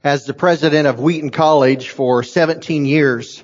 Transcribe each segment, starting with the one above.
As the president of Wheaton College for 17 years,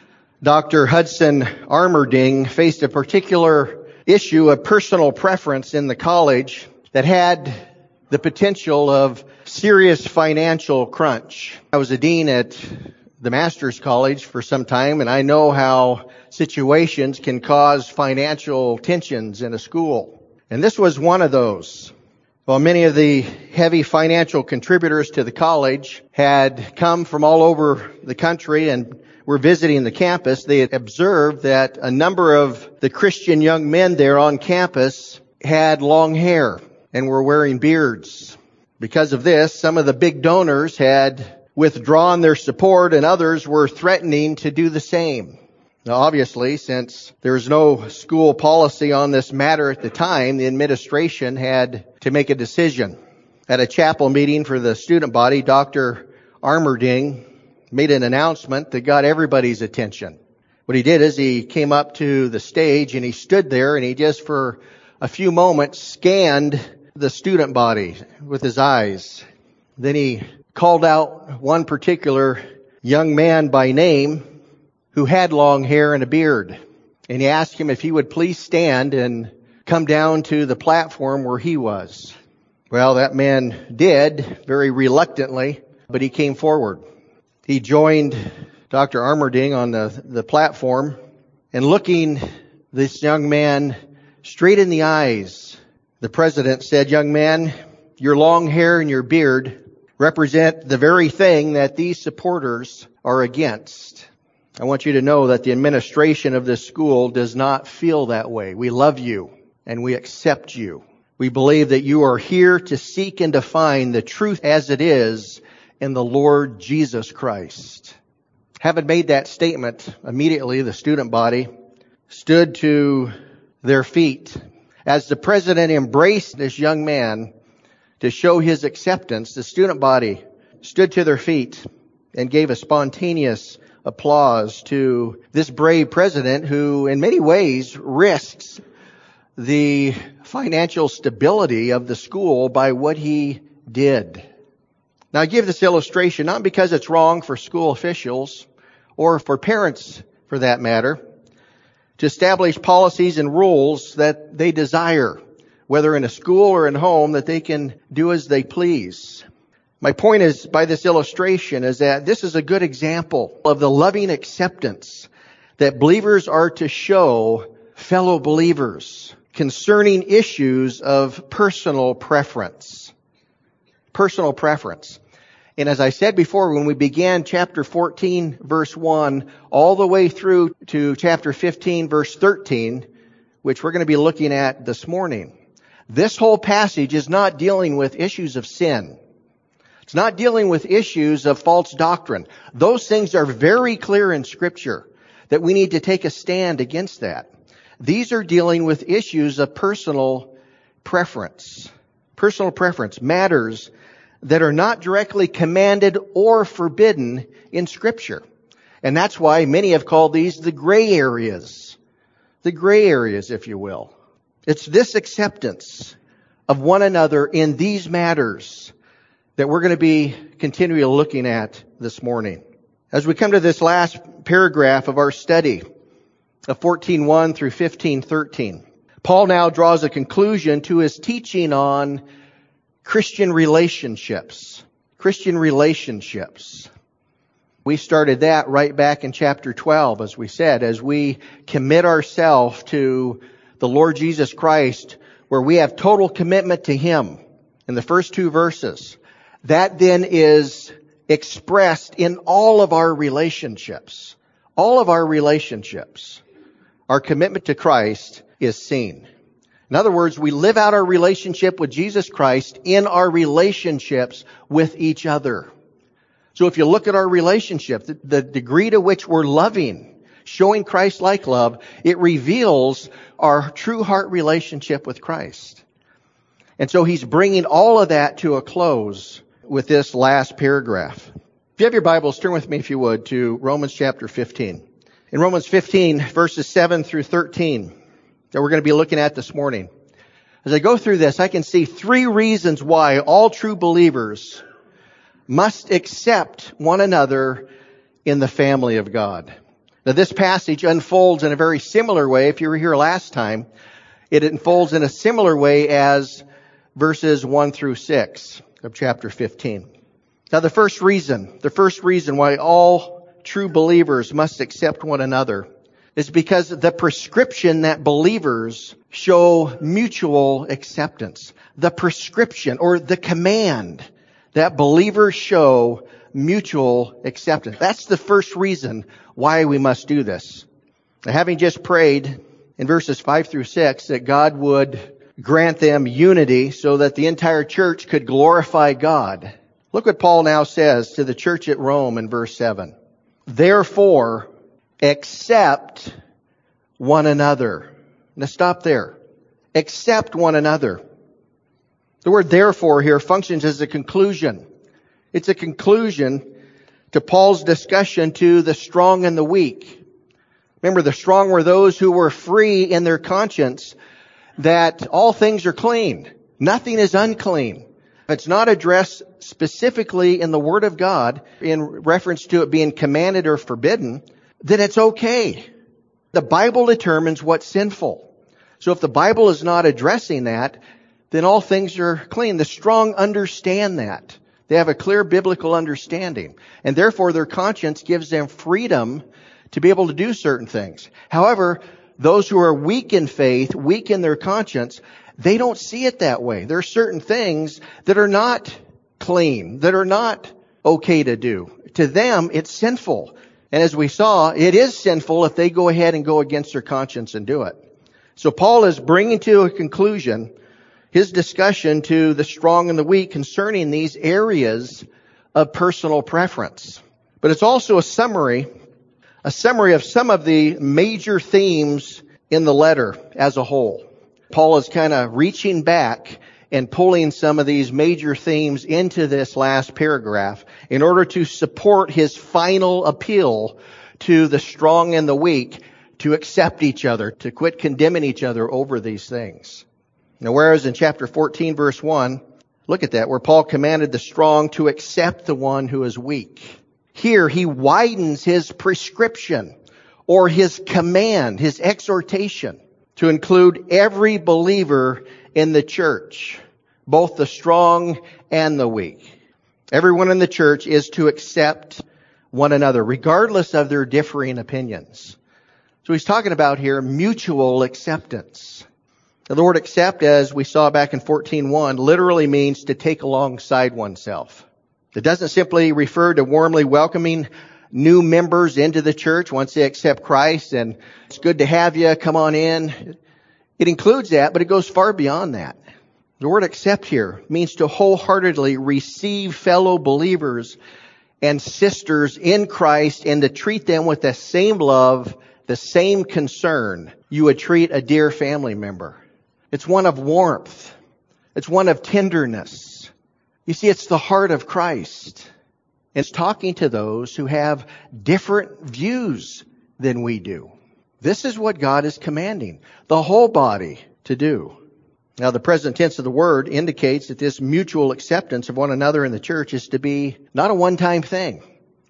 Dr. Hudson Armerding faced a particular issue of personal preference in the college that had the potential of serious financial crunch. I was a dean at the Master's College for some time, and I know how situations can cause financial tensions in a school. And this was one of those. While many of the heavy financial contributors to the college had come from all over the country and were visiting the campus, they had observed that a number of the Christian young men there on campus had long hair and were wearing beards. Because of this, some of the big donors had withdrawn their support and others were threatening to do the same. Now, obviously, since there was no school policy on this matter at the time, the administration had to make a decision. At a chapel meeting for the student body, Dr. Armerding made an announcement that got everybody's attention. What he did is he came up to the stage and he stood there and he just for a few moments scanned the student body with his eyes. Then he called out one particular young man by name who had long hair and a beard. And he asked him if he would please stand and come down to the platform where he was. Well, that man did, very reluctantly, but he came forward. He joined Dr. Armerding on the platform, and looking this young man straight in the eyes, the president said, "Young man, your long hair and your beard represent the very thing that these supporters are against. I want you to know that the administration of this school does not feel that way. We love you and we accept you. We believe that you are here to seek and to find the truth as it is in the Lord Jesus Christ." Having made that statement, immediately the student body stood to their feet. As the president embraced this young man to show his acceptance, the student body stood to their feet and gave a spontaneous applause to this brave president who in many ways risks the financial stability of the school by what he did. Now I give this illustration not because it's wrong for school officials or for parents for that matter to establish policies and rules that they desire, whether in a school or in home, that they can do as they please. My point is, by this illustration, is that this is a good example of the loving acceptance that believers are to show fellow believers concerning issues of personal preference. Personal preference. And as I said before, when we began chapter 14, verse 1, all the way through to chapter 15, verse 13, which we're going to be looking at this morning, this whole passage is not dealing with issues of sin. It's not dealing with issues of false doctrine. Those things are very clear in Scripture that we need to take a stand against that. These are dealing with issues of personal preference. Personal preference, matters that are not directly commanded or forbidden in Scripture. And that's why many have called these the gray areas. The gray areas, if you will. It's this acceptance of one another in these matters that we're going to be continually looking at this morning. As we come to this last paragraph of our study of 14:1 through 15:13, Paul now draws a conclusion to his teaching on Christian relationships. Christian relationships. We started that right back in chapter 12, as we said, as we commit ourselves to the Lord Jesus Christ, where we have total commitment to Him in the first two verses. That then is expressed in all of our relationships. All of our relationships. Our commitment to Christ is seen. In other words, we live out our relationship with Jesus Christ in our relationships with each other. So if you look at our relationship, the degree to which we're loving, showing Christ-like love, it reveals our true heart relationship with Christ. And so he's bringing all of that to a close with this last paragraph. If you have your Bibles, turn with me, if you would, to Romans chapter 15. In Romans 15, verses 7 through 13, that we're going to be looking at this morning. As I go through this, I can see three reasons why all true believers must accept one another in the family of God. Now this passage unfolds in a very similar way. If you were here last time, it unfolds in a similar way as verses 1 through 6 of chapter 15. Now the first reason why all true believers must accept one another is because the prescription that believers show mutual acceptance. The prescription or the command that believers show mutual acceptance. That's the first reason why we must do this. Now, having just prayed in verses 5 through 6 that God would grant them unity so that the entire church could glorify God, look what Paul now says to the church at Rome in verse 7. Therefore, accept one another. Now stop there. Accept one another. The word therefore here functions as a conclusion. It's a conclusion to Paul's discussion to the strong and the weak. Remember, the strong were those who were free in their conscience that all things are clean. Nothing is unclean. If it's not addressed specifically in the Word of God in reference to it being commanded or forbidden, then it's okay. The Bible determines what's sinful. So if the Bible is not addressing that, then all things are clean. The strong understand that. They have a clear biblical understanding. And therefore their conscience gives them freedom to be able to do certain things. However, those who are weak in faith, weak in their conscience, they don't see it that way. There are certain things that are not clean, that are not okay to do. To them, it's sinful. And as we saw, it is sinful if they go ahead and go against their conscience and do it. So Paul is bringing to a conclusion his discussion to the strong and the weak concerning these areas of personal preference. But it's also a summary of some of the major themes in the letter as a whole. Paul is kind of reaching back and pulling some of these major themes into this last paragraph in order to support his final appeal to the strong and the weak to accept each other, to quit condemning each other over these things. Now, whereas in chapter 14, verse 1, look at that, where Paul commanded the strong to accept the one who is weak. Here, he widens his prescription or his command, his exhortation to include every believer in the church, both the strong and the weak. Everyone in the church is to accept one another, regardless of their differing opinions. So he's talking about here mutual acceptance. The word accept, as we saw back in 14:1, literally means to take alongside oneself. It doesn't simply refer to warmly welcoming new members into the church once they accept Christ and it's good to have you, come on in. It includes that, but it goes far beyond that. The word accept here means to wholeheartedly receive fellow believers and sisters in Christ and to treat them with the same love, the same concern you would treat a dear family member. It's one of warmth. It's one of tenderness. You see, it's the heart of Christ. It's talking to those who have different views than we do. This is what God is commanding the whole body to do. Now, the present tense of the word indicates that this mutual acceptance of one another in the church is to be not a one-time thing,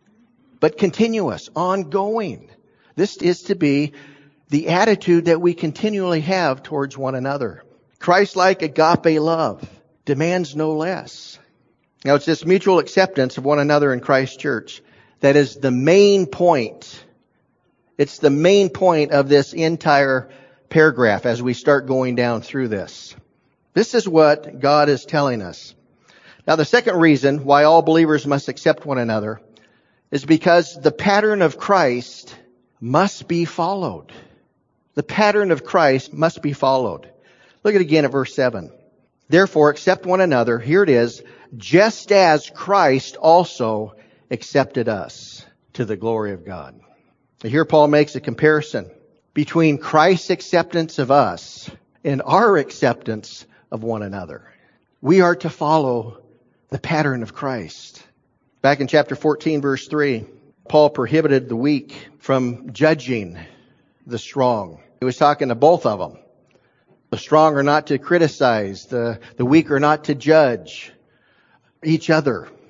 but continuous, ongoing. This is to be the attitude that we continually have towards one another. Christ-like agape love demands no less. Now, it's this mutual acceptance of one another in Christ's church that is the main point. It's the main point of this entire paragraph as we start going down through this. This is what God is telling us. Now, the second reason why all believers must accept one another is because the pattern of Christ must be followed. The pattern of Christ must be followed. Look at again at verse 7. Therefore, accept one another. Here it is. Just as Christ also accepted us to the glory of God. Here Paul makes a comparison between Christ's acceptance of us and our acceptance of one another. We are to follow the pattern of Christ. Back in chapter 14, verse 3, Paul prohibited the weak from judging the strong. He was talking to both of them. The strong are not to criticize. The weak are not to judge each other.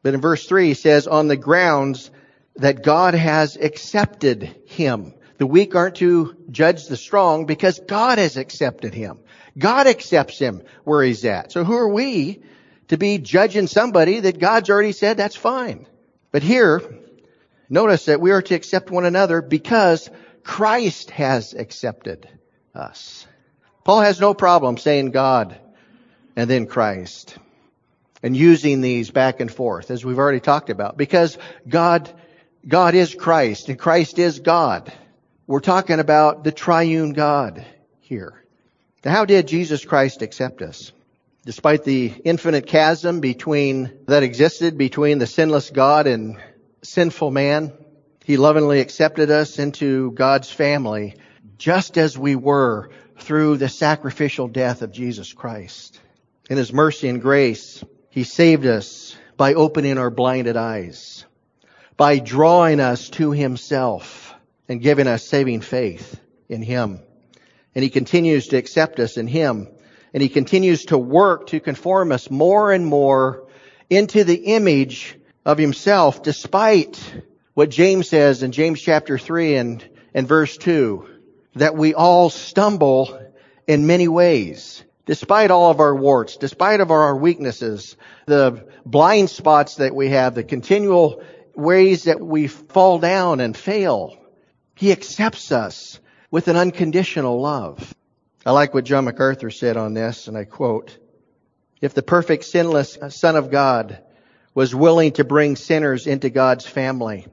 But in verse 3, he says, on the grounds that God has accepted him. The weak aren't to judge the strong because God has accepted him. God accepts him where he's at. So who are we to be judging somebody that God's already said that's fine? But here, notice that we are to accept one another because Christ has accepted us. Paul has no problem saying God and then Christ and using these back and forth, as we've already talked about, because God is Christ and Christ is God. We're talking about the triune God here. Now, how did Jesus Christ accept us? Despite the infinite chasm that existed between the sinless God and sinful man, he lovingly accepted us into God's family just as we were through the sacrificial death of Jesus Christ. In his mercy and grace, he saved us by opening our blinded eyes, by drawing us to himself and giving us saving faith in him. And he continues to accept us in him. And he continues to work to conform us more and more into the image of himself, despite what James says in James chapter 3 and verse 2, that we all stumble in many ways. Despite all of our warts, despite of our weaknesses, the blind spots that we have, the continual ways that we fall down and fail, he accepts us with an unconditional love. I like what John MacArthur said on this, and I quote, if the perfect sinless Son of God was willing to bring sinners into God's family,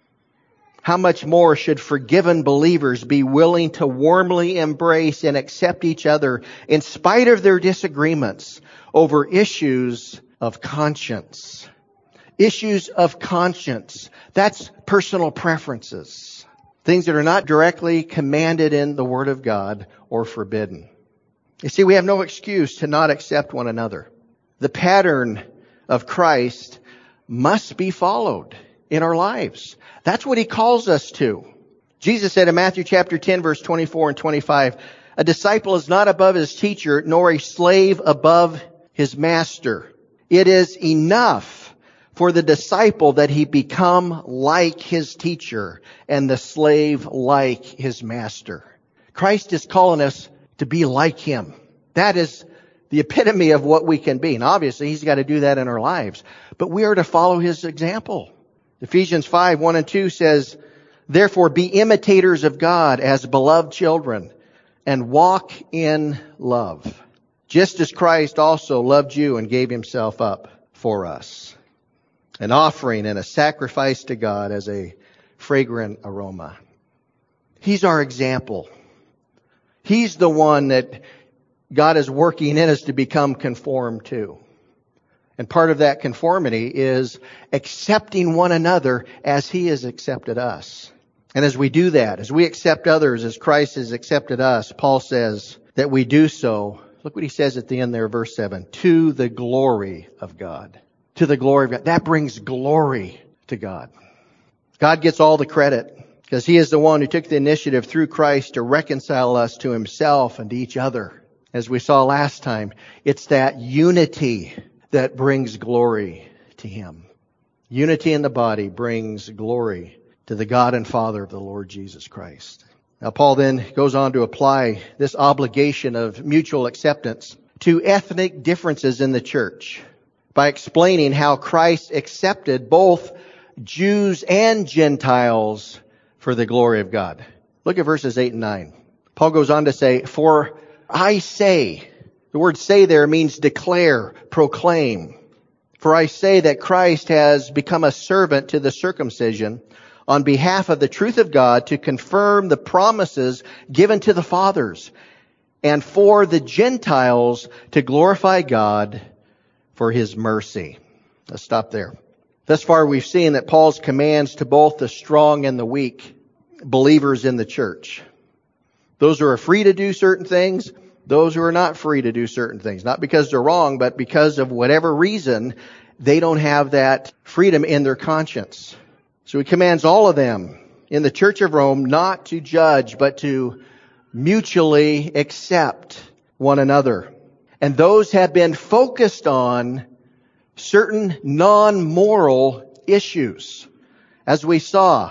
how much more should forgiven believers be willing to warmly embrace and accept each other in spite of their disagreements over issues of conscience? Issues of conscience. That's personal preferences. Things that are not directly commanded in the Word of God or forbidden. You see, we have no excuse to not accept one another. The pattern of Christ must be followed in our lives. That's what he calls us to. Jesus said in Matthew chapter 10, verse 24 and 25, a disciple is not above his teacher, nor a slave above his master. It is enough for the disciple that he become like his teacher and the slave like his master. Christ is calling us to be like him. That is the epitome of what we can be. And obviously he's got to do that in our lives. But we are to follow his example. Ephesians 5, 1 and 2 says, therefore be imitators of God as beloved children and walk in love, just as Christ also loved you and gave himself up for us. An offering and a sacrifice to God as a fragrant aroma. He's our example. He's the one that God is working in us to become conformed to. And part of that conformity is accepting one another as he has accepted us. And as we do that, as we accept others as Christ has accepted us, Paul says that we do so. Look what he says at the end there, verse 7, to the glory of God. To the glory of God. That brings glory to God. God gets all the credit because he is the one who took the initiative through Christ to reconcile us to himself and to each other. As we saw last time, it's that unity that brings glory to him. Unity in the body brings glory to the God and Father of the Lord Jesus Christ. Now Paul then goes on to apply this obligation of mutual acceptance to ethnic differences in the church by explaining how Christ accepted both Jews and Gentiles for the glory of God. Look at verses 8 and 9. Paul goes on to say, for I say, the word say there means declare, proclaim. For I say that Christ has become a servant to the circumcision on behalf of the truth of God to confirm the promises given to the fathers and for the Gentiles to glorify God for his mercy. Let's stop there. Thus far we've seen that Paul's commands to both the strong and the weak believers in the church. Those who are free to do certain things, those who are not free to do certain things. Not because they're wrong, but because of whatever reason, they don't have that freedom in their conscience. So he commands all of them in the Church of Rome not to judge, but to mutually accept one another. And those have been focused on certain non-moral issues. As we saw,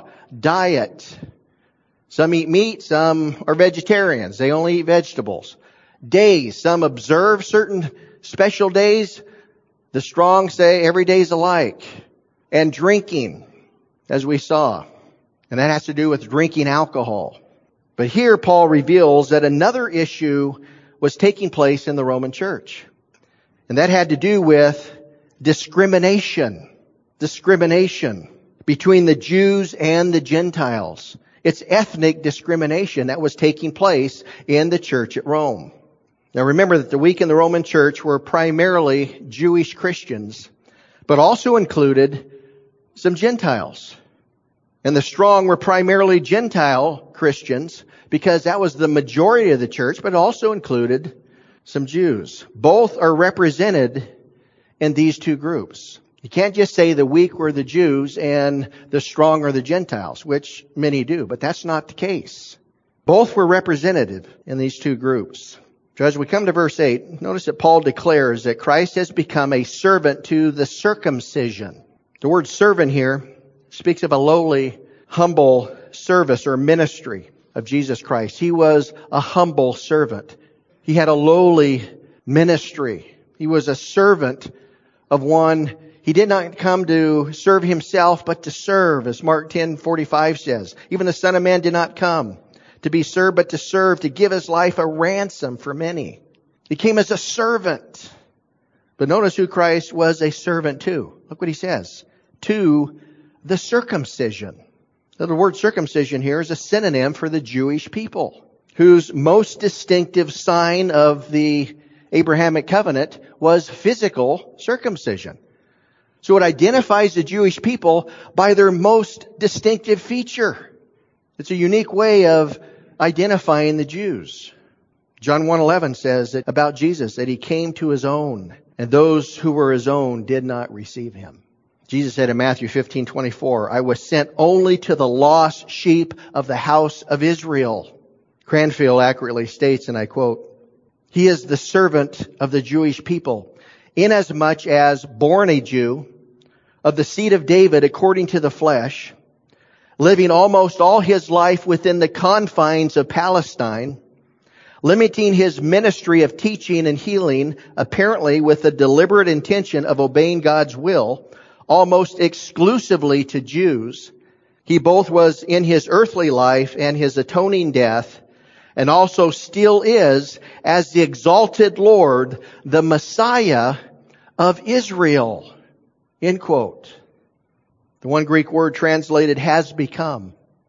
diet. Some eat meat, some are vegetarians. They only eat vegetables. Days, some observe certain special days. The strong say every day's alike. And drinking, as we saw. And that has to do with drinking alcohol. But here Paul reveals that another issue was taking place in the Roman church. And that had to do with discrimination. Discrimination between the Jews and the Gentiles. It's ethnic discrimination that was taking place in the church at Rome. Now remember that the weak in the Roman church were primarily Jewish Christians, but also included some Gentiles. And the strong were primarily Gentile Christians because that was the majority of the church, but also included some Jews. Both are represented in these two groups. You can't just say the weak were the Jews and the strong are the Gentiles, which many do, but that's not the case. Both were represented in these two groups. So as we come to verse 8, notice that Paul declares that Christ has become a servant to the circumcision. The word servant here speaks of a lowly, humble service or ministry of Jesus Christ. He was a humble servant. He had a lowly ministry. He was a servant of one. He did not come to serve himself, but to serve, as Mark 10:45 says. Even the Son of Man did not come to be served, but to serve, to give his life a ransom for many. He came as a servant. But notice who Christ was a servant to. Look what he says. To the circumcision. Now, the word circumcision here is a synonym for the Jewish people, whose most distinctive sign of the Abrahamic covenant was physical circumcision. So it identifies the Jewish people by their most distinctive feature. It's a unique way of identifying the Jews. John 1:11 says that about Jesus that he came to his own, and those who were his own did not receive him. Jesus said in Matthew 15:24, I was sent only to the lost sheep of the house of Israel. Cranfield accurately states, and I quote, he is the servant of the Jewish people, inasmuch as born a Jew, of the seed of David according to the flesh, living almost all his life within the confines of Palestine, limiting his ministry of teaching and healing, apparently with the deliberate intention of obeying God's will, almost exclusively to Jews. He both was in his earthly life and his atoning death, and also still is as the exalted Lord, the Messiah of Israel. End quote. The one Greek word translated has become.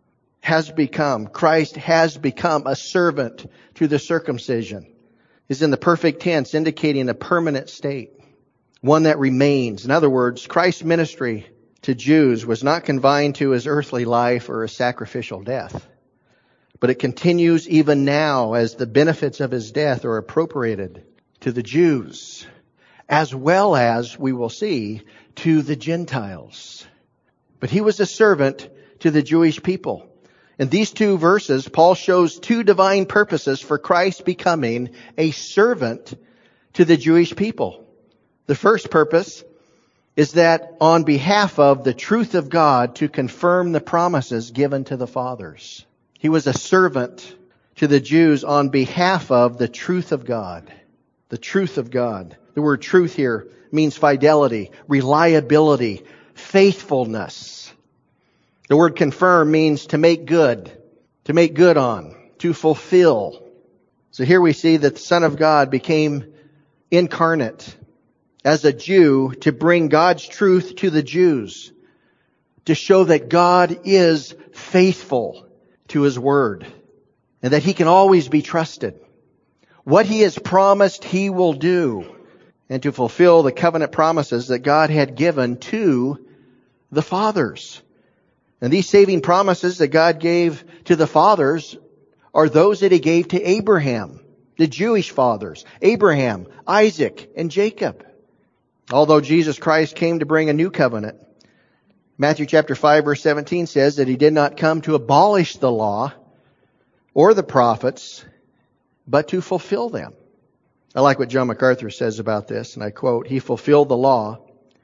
Christ has become a servant to the circumcision. Is in the perfect tense, indicating a permanent state. One that remains. In other words, Christ's ministry to Jews was not confined to his earthly life or his sacrificial death. But it continues even now as the benefits of his death are appropriated to the Jews, as well as, we will see, to the Gentiles. But he was a servant to the Jewish people. In these two verses, Paul shows two divine purposes for Christ becoming a servant to the Jewish people. The first purpose is that on behalf of the truth of God to confirm the promises given to the fathers. He was a servant to the Jews on behalf of the truth of God. The truth of God. The word truth here means fidelity, reliability, faithfulness. The word confirm means to make good on, to fulfill. So here we see that the Son of God became incarnate as a Jew to bring God's truth to the Jews, to show that God is faithful to his word and that he can always be trusted. What he has promised, he will do, and to fulfill the covenant promises that God had given to the fathers. And these saving promises that God gave to the fathers are those that he gave to Abraham, the Jewish fathers, Abraham, Isaac, and Jacob. Although Jesus Christ came to bring a new covenant, Matthew chapter 5 verse 17 says that he did not come to abolish the law or the prophets, but to fulfill them. I like what John MacArthur says about this, and I quote, he fulfilled the law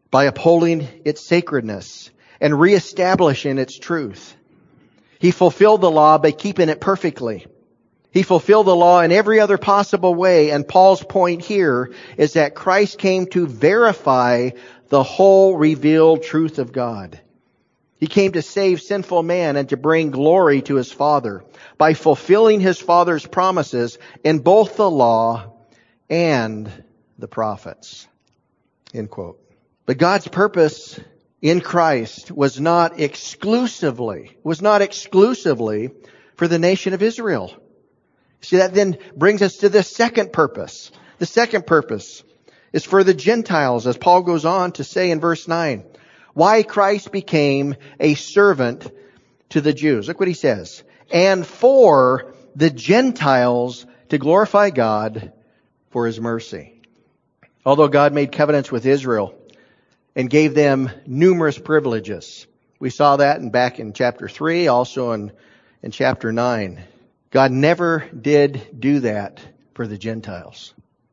by upholding its sacredness and reestablishing its truth. He fulfilled the law by keeping it perfectly. He fulfilled the law in every other possible way, and Paul's point here is that Christ came to verify the whole revealed truth of God. He came to save sinful man and to bring glory to his Father by fulfilling his Father's promises in both the law and the prophets. End quote. But God's purpose in Christ was not exclusively for the nation of Israel. See, that then brings us to the second purpose. The second purpose is for the Gentiles, as Paul goes on to say in verse 9. Why Christ became a servant to the Jews. Look what he says. And for the Gentiles to glorify God for his mercy. Although God made covenants with Israel and gave them numerous privileges. We saw that back in chapter 3, also in chapter 9. God never did do that for the Gentiles.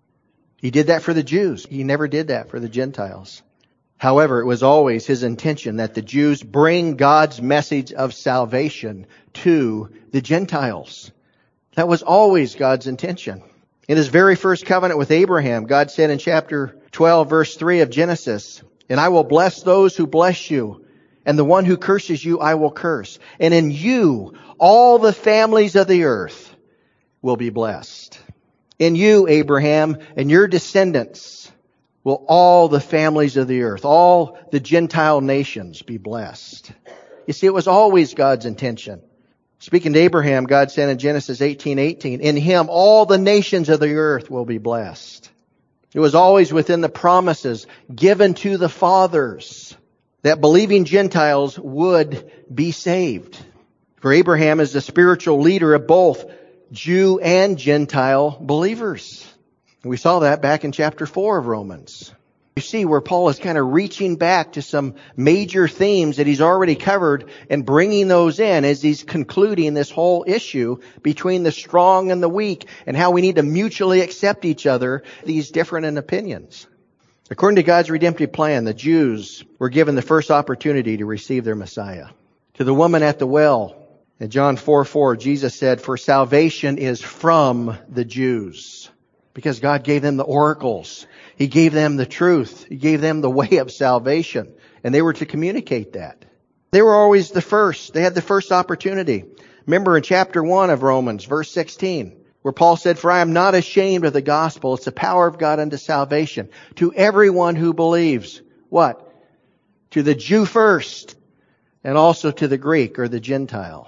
He did that for the Jews. He never did that for the Gentiles. However, it was always his intention that the Jews bring God's message of salvation to the Gentiles. That was always God's intention. In his very first covenant with Abraham, God said in chapter 12, verse 3 of Genesis, "And I will bless those who bless you, and the one who curses you I will curse. And in you all the families of the earth will be blessed. In you, Abraham, and your descendants will all the families of the earth, all the Gentile nations be blessed." You see, it was always God's intention. Speaking to Abraham, God said in Genesis 18:18, "In him all the nations of the earth will be blessed." It was always within the promises given to the fathers that believing Gentiles would be saved. For Abraham is the spiritual leader of both Jew and Gentile believers. We saw that back in chapter 4 of Romans. You see where Paul is kind of reaching back to some major themes that he's already covered and bringing those in as he's concluding this whole issue between the strong and the weak and how we need to mutually accept each other, these different in opinions. According to God's redemptive plan, the Jews were given the first opportunity to receive their Messiah. To the woman at the well, in John 4:4, Jesus said, "For salvation is from the Jews." Because God gave them the oracles. He gave them the truth. He gave them the way of salvation. And they were to communicate that. They were always the first. They had the first opportunity. Remember in chapter 1 of Romans, verse 16, where Paul said, "For I am not ashamed of the gospel. It's the power of God unto salvation to everyone who believes." What? To the Jew first, and also to the Greek or the Gentile.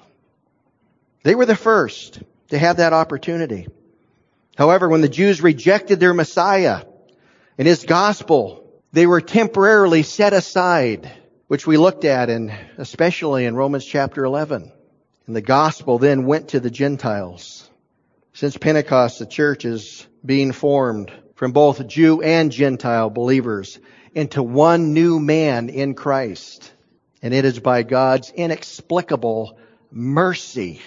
They were the first to have that opportunity. However, when the Jews rejected their Messiah and his gospel, they were temporarily set aside, which we looked at especially in Romans chapter 11. And the gospel then went to the Gentiles. Since Pentecost, the church is being formed from both Jew and Gentile believers into one new man in Christ. And it is by God's inexplicable mercy,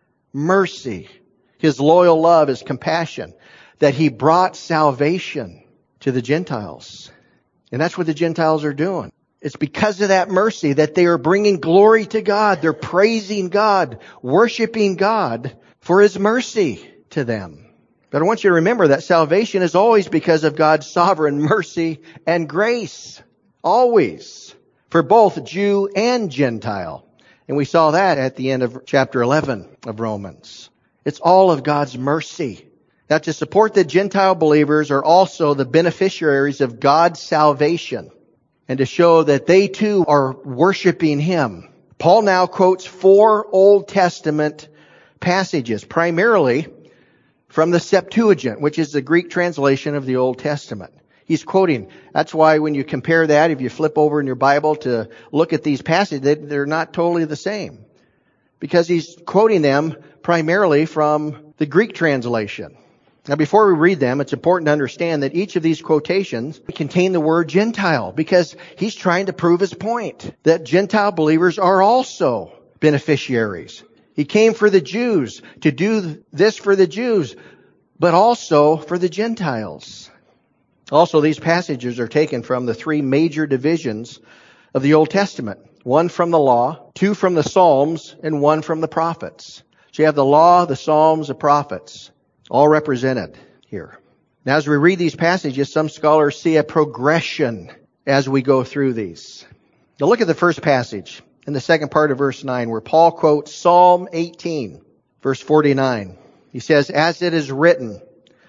His loyal love, His compassion, that He brought salvation to the Gentiles. And that's what the Gentiles are doing. It's because of that mercy that they are bringing glory to God. They're praising God, worshiping God for His mercy to them. But I want you to remember that salvation is always because of God's sovereign mercy and grace. Always. For both Jew and Gentile. And we saw that at the end of chapter 11 of Romans. It's all of God's mercy. Now, to support the Gentile believers are also the beneficiaries of God's salvation. And to show that they too are worshiping Him. Paul now quotes 4 Old Testament passages, primarily from the Septuagint, which is the Greek translation of the Old Testament. He's quoting. That's why when you compare that, if you flip over in your Bible to look at these passages, they're not totally the same. Because he's quoting them primarily from the Greek translation. Now, before we read them, it's important to understand that each of these quotations contain the word Gentile, because he's trying to prove his point that Gentile believers are also beneficiaries. He came for the Jews to do this for the Jews, but also for the Gentiles. Also, these passages are taken from the three major divisions of the Old Testament. One from the law, two from the Psalms, and one from the prophets. So you have the law, the Psalms, the prophets, all represented here. Now, as we read these passages, some scholars see a progression as we go through these. Now look at the first passage in the second part of verse 9, where Paul quotes Psalm 18, verse 49. He says, "As it is written,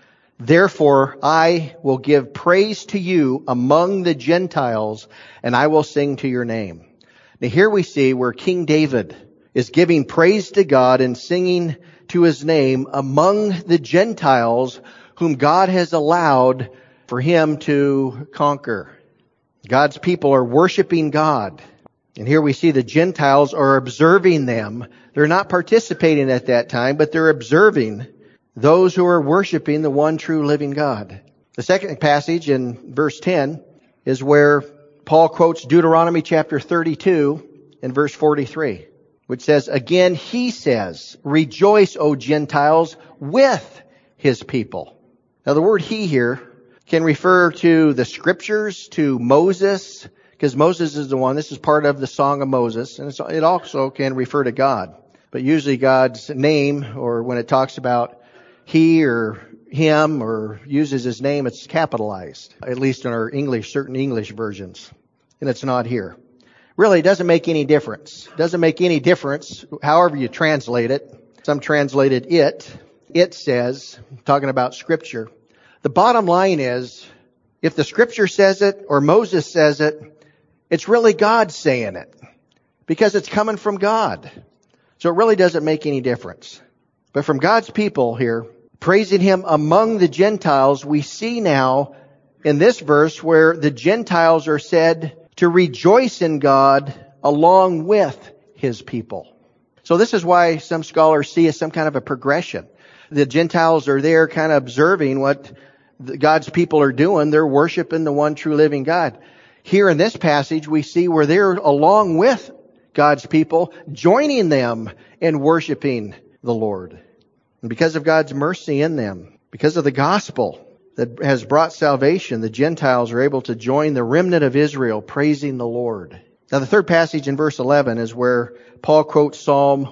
therefore I will give praise to you among the Gentiles, and I will sing to your name." Now here we see where King David is giving praise to God and singing to his name among the Gentiles whom God has allowed for him to conquer. God's people are worshiping God. And here we see the Gentiles are observing them. They're not participating at that time, but they're observing those who are worshiping the one true living God. The second passage in verse 10 is where Paul quotes Deuteronomy chapter 32 and verse 43, which says, "Again he says, rejoice, O Gentiles, with his people." Now the word "he" here can refer to the scriptures, to Moses, because Moses is the one. This is part of the Song of Moses, and it also can refer to God. But usually God's name, or when it talks about he or him or uses his name, it's capitalized, at least in our certain English versions. And it's not here. Really, it doesn't make any difference. It doesn't make any difference however you translate it. Some translated it. It says, talking about Scripture. The bottom line is, if the Scripture says it or Moses says it, it's really God saying it. Because it's coming from God. So it really doesn't make any difference. But from God's people here, praising Him among the Gentiles, we see now in this verse where the Gentiles are said to rejoice in God along with His people. So this is why some scholars see as some kind of a progression. The Gentiles are there kind of observing what God's people are doing. They're worshiping the one true living God. Here in this passage, we see where they're along with God's people, joining them in worshiping the Lord. And because of God's mercy in them, because of the gospel that has brought salvation, the Gentiles are able to join the remnant of Israel praising the Lord. Now the third passage in verse 11 is where Paul quotes Psalm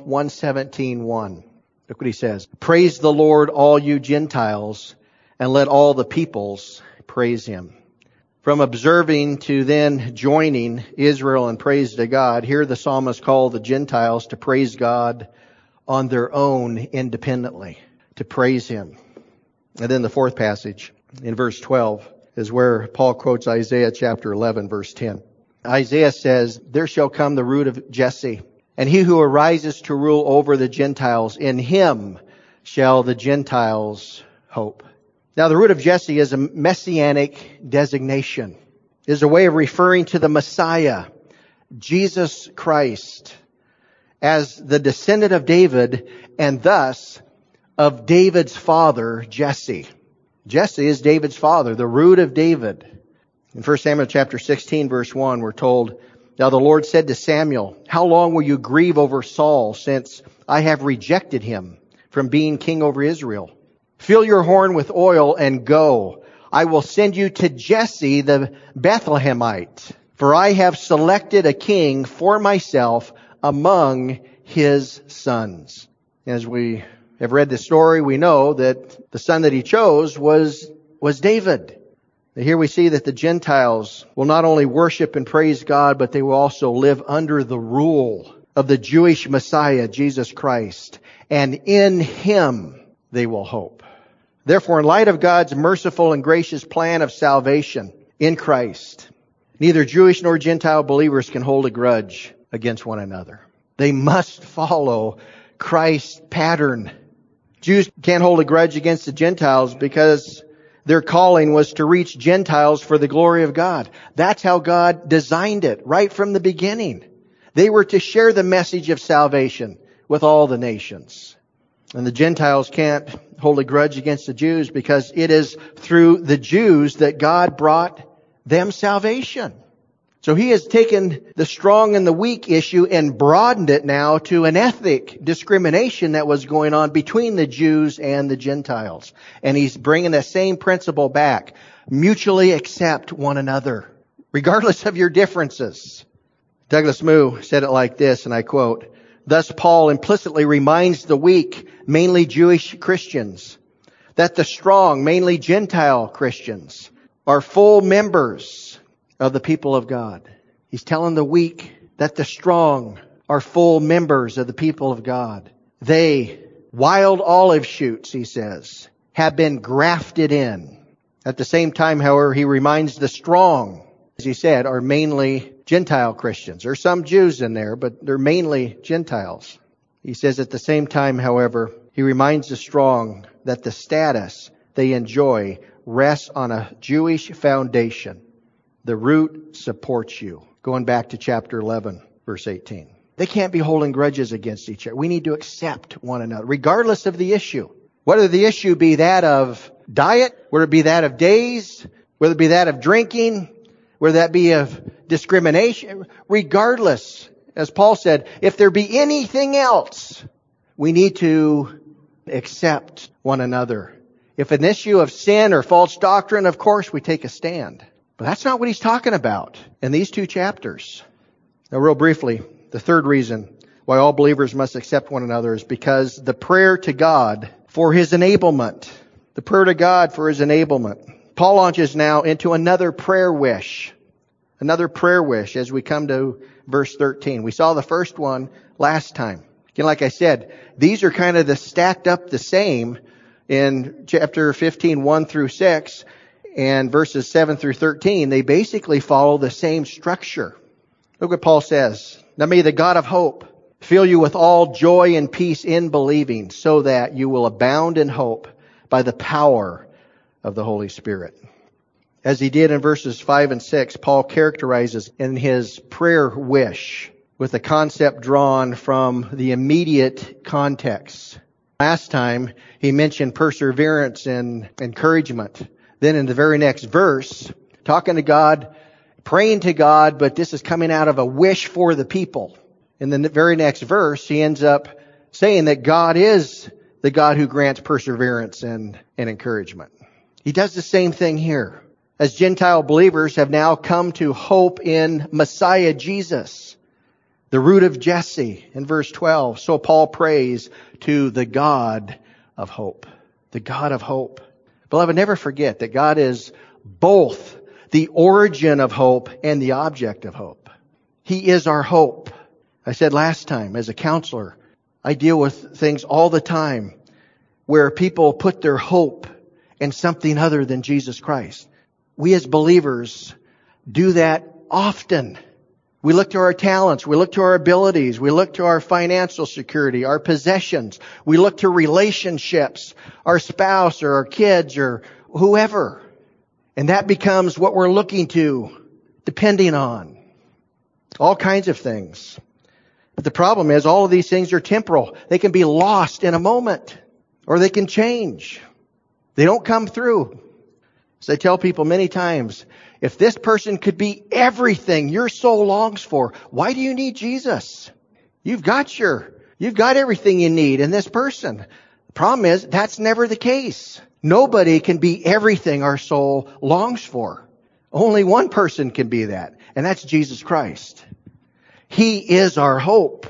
117:1. Look what he says. "Praise the Lord, all you Gentiles, and let all the peoples praise Him." From observing to then joining Israel in praise to God, here the psalmist called the Gentiles to praise God on their own independently, to praise Him. And then the fourth passage in verse 12 is where Paul quotes Isaiah chapter 11, verse 10. Isaiah says, "There shall come the root of Jesse, and he who arises to rule over the Gentiles. In him shall the Gentiles hope." Now the root of Jesse is a messianic designation. It is a way of referring to the Messiah, Jesus Christ, as the descendant of David, and thus of David's father, Jesse. Jesse is David's father, the root of David. In 1 Samuel chapter 16, verse 1, we're told, "Now the Lord said to Samuel, how long will you grieve over Saul, since I have rejected him from being king over Israel? Fill your horn with oil and go. I will send you to Jesse the Bethlehemite, for I have selected a king for myself among his sons." As we have read this story, we know that the son that he chose was David. Here we see that the Gentiles will not only worship and praise God, but they will also live under the rule of the Jewish Messiah, Jesus Christ. And in Him they will hope. Therefore, in light of God's merciful and gracious plan of salvation in Christ, neither Jewish nor Gentile believers can hold a grudge against one another. They must follow Christ's pattern. Jews can't hold a grudge against the Gentiles because their calling was to reach Gentiles for the glory of God. That's how God designed it right from the beginning. They were to share the message of salvation with all the nations. And the Gentiles can't hold a grudge against the Jews because it is through the Jews that God brought them salvation. So He has taken the strong and the weak issue and broadened it now to an ethnic discrimination that was going on between the Jews and the Gentiles. And He's bringing the same principle back. mutually accept one another, regardless of your differences. Douglas Moo said it like this, and I quote, "Thus Paul implicitly reminds the weak, mainly Jewish Christians, that the strong, mainly Gentile Christians, are full members of the people of God." He's telling the weak that the strong are full members of the people of God. They, wild olive shoots, he says, have been grafted in. At the same time, however, he reminds the strong, as he said, are mainly Gentile Christians. There's some Jews in there, but they're mainly Gentiles. He says at the same time, however, he reminds the strong that the status they enjoy rests on a Jewish foundation. The root supports you. Going back to chapter 11, verse 18. They can't be holding grudges against each other. We need to accept one another, regardless of the issue. Whether the issue be that of diet, whether it be that of days, whether it be that of drinking, whether that be of discrimination, regardless, as Paul said, if there be anything else, we need to accept one another. If an issue of sin or false doctrine, of course, we take a stand. But that's not what he's talking about in these two chapters. Now, real briefly, the third reason why all believers must accept one another is because the prayer to God for His enablement. The prayer to God for His enablement. Paul launches now into another prayer wish. Another prayer wish as we come to verse 13. We saw the first one last time. Again, like I said, these are kind of stacked up the same in chapter 15, 1 through 6, and verses 7 through 13. They basically follow the same structure. Look what Paul says. "Now may the God of hope fill you with all joy and peace in believing, so that you will abound in hope by the power of the Holy Spirit." As he did in verses 5 and 6, Paul characterizes in his prayer wish with a concept drawn from the immediate context. Last time, he mentioned perseverance and encouragement. Then in the very next verse, talking to God, praying to God, but this is coming out of a wish for the people. In the very next verse, he ends up saying that God is the God who grants perseverance and encouragement. He does the same thing here. As Gentile believers have now come to hope in Messiah Jesus, the root of Jesse, in verse 12. So Paul prays to the God of hope. The God of hope. Beloved, never forget that God is both the origin of hope and the object of hope. He is our hope. I said last time, as a counselor, I deal with things all the time where people put their hope in something other than Jesus Christ. We as believers do that often. We look to our talents. We look to our abilities. We look to our financial security, our possessions. We look to relationships, our spouse or our kids or whoever. And that becomes what we're looking to, depending on. All kinds of things. But the problem is all of these things are temporal. They can be lost in a moment. Or they can change. They don't come through. As I tell people many times, if this person could be everything your soul longs for, why do you need Jesus? You've got everything you need in this person. The problem is, that's never the case. Nobody can be everything our soul longs for. Only one person can be that, and that's Jesus Christ. He is our hope.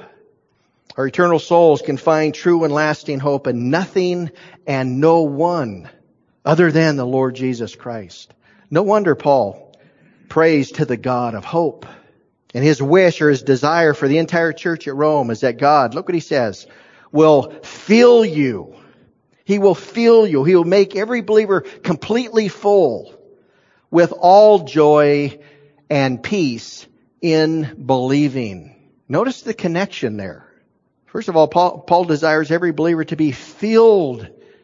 Our eternal souls can find true and lasting hope in nothing and no one other than the Lord Jesus Christ. No wonder Paul prays to the God of hope. And his wish or his desire for the entire church at Rome is that God, look what he says, will fill you. He will fill you. He will make every believer completely full with all joy and peace in believing. Notice the connection there. First of all, Paul desires every believer to be filled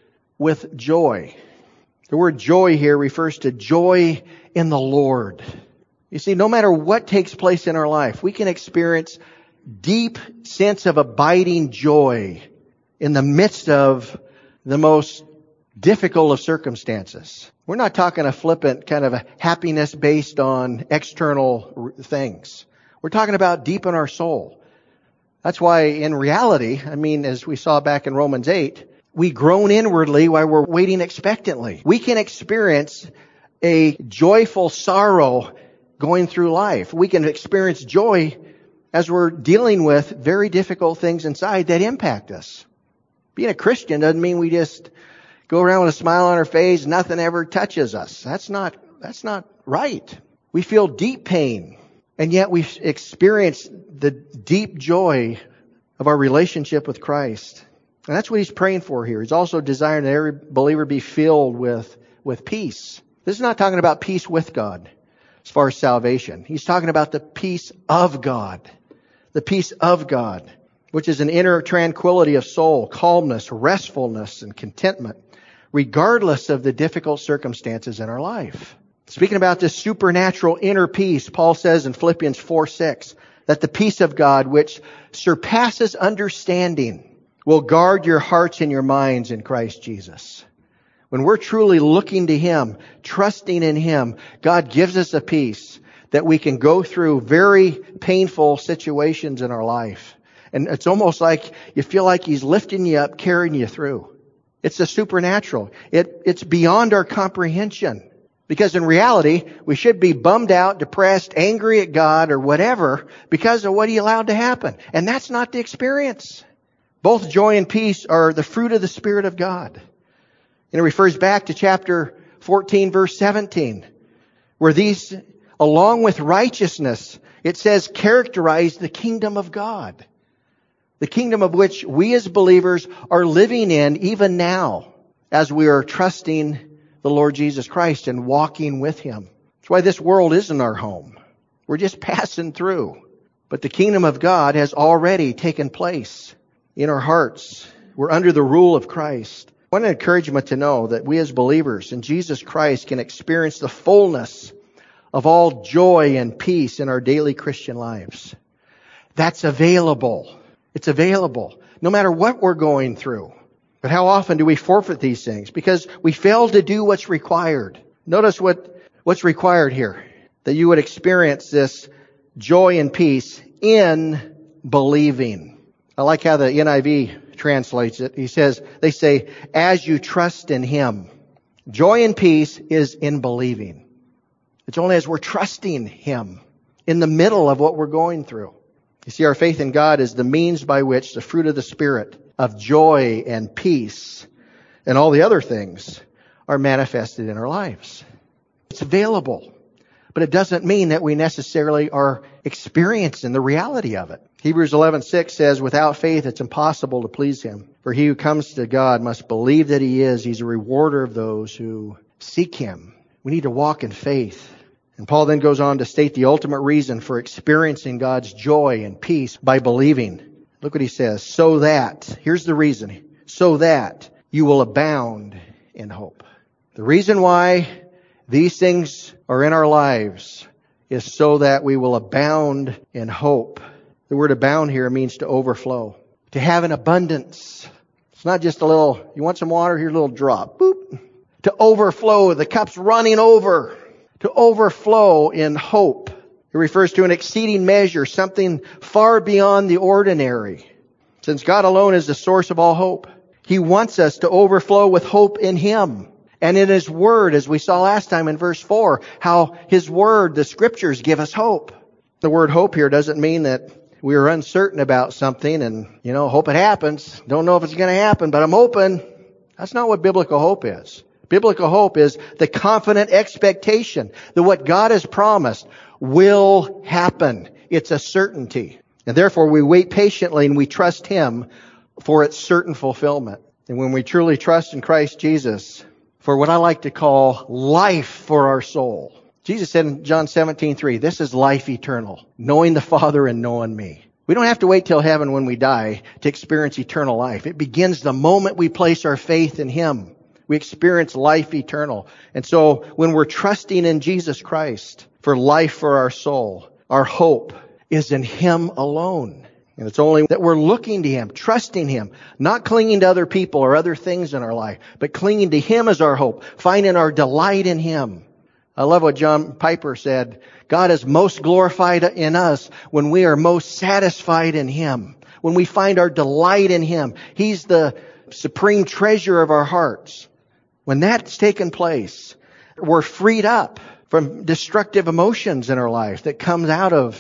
with joy. The word joy here refers to joy in the Lord. You see, no matter what takes place in our life, we can experience deep sense of abiding joy in the midst of the most difficult of circumstances. We're not talking a flippant kind of a happiness based on external things. We're talking about deep in our soul. That's why in reality, as we saw back in Romans 8, we groan inwardly while we're waiting expectantly. We can experience a joyful sorrow going through life. We can experience joy as we're dealing with very difficult things inside that impact us. Being a Christian doesn't mean we just go around with a smile on our face, nothing ever touches us. That's not right. We feel deep pain, and yet we experience the deep joy of our relationship with Christ. And that's what he's praying for here. He's also desiring that every believer be filled with peace. This is not talking about peace with God as far as salvation. He's talking about the peace of God. The peace of God, which is an inner tranquility of soul, calmness, restfulness, and contentment, regardless of the difficult circumstances in our life. Speaking about this supernatural inner peace, Paul says in Philippians 4:6 that the peace of God, which surpasses understanding, will guard your hearts and your minds in Christ Jesus. When we're truly looking to Him, trusting in Him, God gives us a peace that we can go through very painful situations in our life. And it's almost like you feel like He's lifting you up, carrying you through. It's the supernatural. It's beyond our comprehension. Because in reality, we should be bummed out, depressed, angry at God or whatever because of what He allowed to happen. And that's not the experience. Both joy and peace are the fruit of the Spirit of God. And it refers back to chapter 14, verse 17, where these, along with righteousness, it says, characterize the kingdom of God. The kingdom of which we as believers are living in even now as we are trusting the Lord Jesus Christ and walking with Him. That's why this world isn't our home. We're just passing through. But the kingdom of God has already taken place in our hearts. We're under the rule of Christ. I want to encourage you to know that we as believers in Jesus Christ can experience the fullness of all joy and peace in our daily Christian lives. That's available. It's available no matter what we're going through. But how often do we forfeit these things? Because we fail to do what's required. Notice what's required here. That you would experience this joy and peace in believing. I like how the NIV translates it. They say, as you trust in Him. Joy and peace is in believing. It's only as we're trusting Him in the middle of what we're going through. You see, our faith in God is the means by which the fruit of the Spirit of joy and peace and all the other things are manifested in our lives. It's available, but it doesn't mean that we necessarily are experiencing the reality of it. Hebrews 11:6 says, without faith it's impossible to please Him. For he who comes to God must believe that He is. He's a rewarder of those who seek Him. We need to walk in faith. And Paul then goes on to state the ultimate reason for experiencing God's joy and peace by believing. Look what he says. So that, here's the reason, so that you will abound in hope. The reason why these things are in our lives is so that we will abound in hope. The word abound here means to overflow, to have an abundance. It's not just a little, you want some water, here's a little drop. Boop. To overflow, the cup's running over. To overflow in hope. It refers to an exceeding measure, something far beyond the ordinary. Since God alone is the source of all hope, He wants us to overflow with hope in Him. And in His Word, as we saw last time in verse 4, how His Word, the Scriptures, give us hope. The word hope here doesn't mean that we are uncertain about something and, hope it happens. Don't know if it's going to happen, but I'm hoping. That's not what biblical hope is. Biblical hope is the confident expectation that what God has promised will happen. It's a certainty. And therefore we wait patiently and we trust Him for its certain fulfillment. And when we truly trust in Christ Jesus for what I like to call life for our soul. Jesus said in John 17:3, this is life eternal, knowing the Father and knowing me. We don't have to wait till heaven when we die to experience eternal life. It begins the moment we place our faith in Him. We experience life eternal. And so when we're trusting in Jesus Christ for life for our soul, our hope is in Him alone. And it's only that we're looking to Him, trusting Him, not clinging to other people or other things in our life, but clinging to Him as our hope, finding our delight in Him. I love what John Piper said. God is most glorified in us when we are most satisfied in Him. When we find our delight in Him. He's the supreme treasure of our hearts. When that's taken place, We're freed up from destructive emotions in our life that comes out of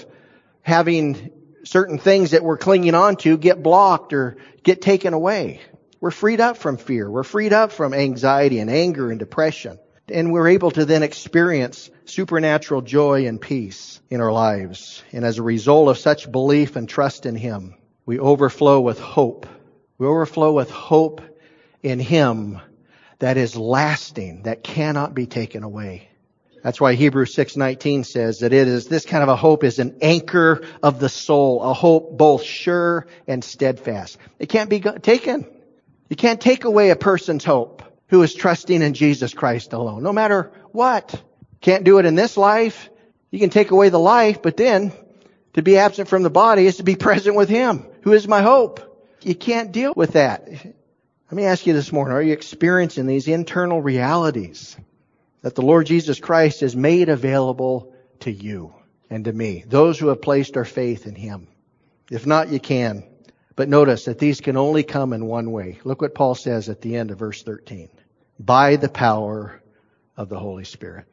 having certain things that we're clinging on to get blocked or get taken away. We're freed up from fear. We're freed up from anxiety and anger and depression. And we're able to then experience supernatural joy and peace in our lives. And as a result of such belief and trust in Him, we overflow with hope. We overflow with hope in Him that is lasting, that cannot be taken away. That's why Hebrews 6:19 says that this kind of a hope is an anchor of the soul, a hope both sure and steadfast. It can't be taken. You can't take away a person's hope who is trusting in Jesus Christ alone, no matter what. Can't do it in this life. You can take away the life, but then to be absent from the body is to be present with Him, who is my hope. You can't deal with that. Let me ask you this morning, are you experiencing these internal realities that the Lord Jesus Christ has made available to you and to me, those who have placed our faith in Him? If not, you can. But notice that these can only come in one way. Look what Paul says at the end of verse 13. By the power of the Holy Spirit.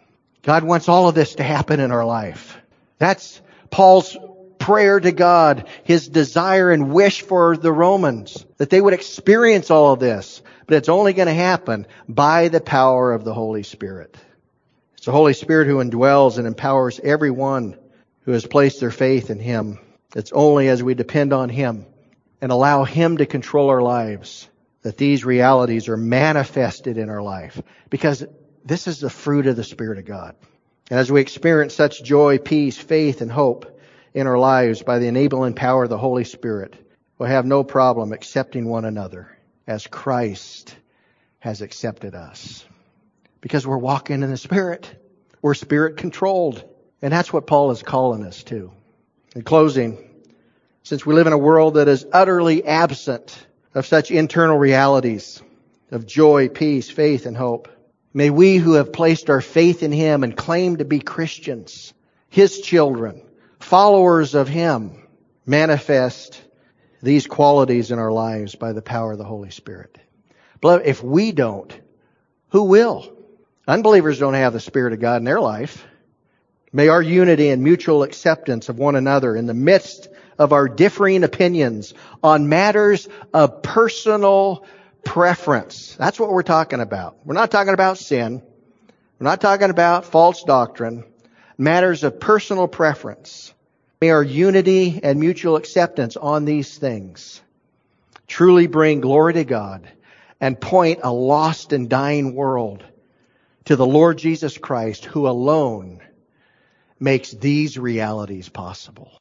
God wants all of this to happen in our life. That's Paul's prayer to God, his desire and wish for the Romans, that they would experience all of this. But it's only going to happen by the power of the Holy Spirit. It's the Holy Spirit who indwells and empowers everyone who has placed their faith in Him. It's only as we depend on Him and allow Him to control our lives that these realities are manifested in our life. Because this is the fruit of the Spirit of God. And as we experience such joy, peace, faith, and hope in our lives by the enabling power of the Holy Spirit, we'll have no problem accepting one another as Christ has accepted us. Because we're walking in the Spirit. We're Spirit controlled. And that's what Paul is calling us to. In closing, since we live in a world that is utterly absent of such internal realities of joy, peace, faith, and hope, may we who have placed our faith in Him and claim to be Christians, His children, followers of Him, manifest these qualities in our lives by the power of the Holy Spirit. Beloved, if we don't, who will? Unbelievers don't have the Spirit of God in their life. May our unity and mutual acceptance of one another in the midst of our differing opinions on matters of personal preference. That's what we're talking about. We're not talking about sin. We're not talking about false doctrine. Matters of personal preference. May our unity and mutual acceptance on these things truly bring glory to God and point a lost and dying world to the Lord Jesus Christ, who alone makes these realities possible.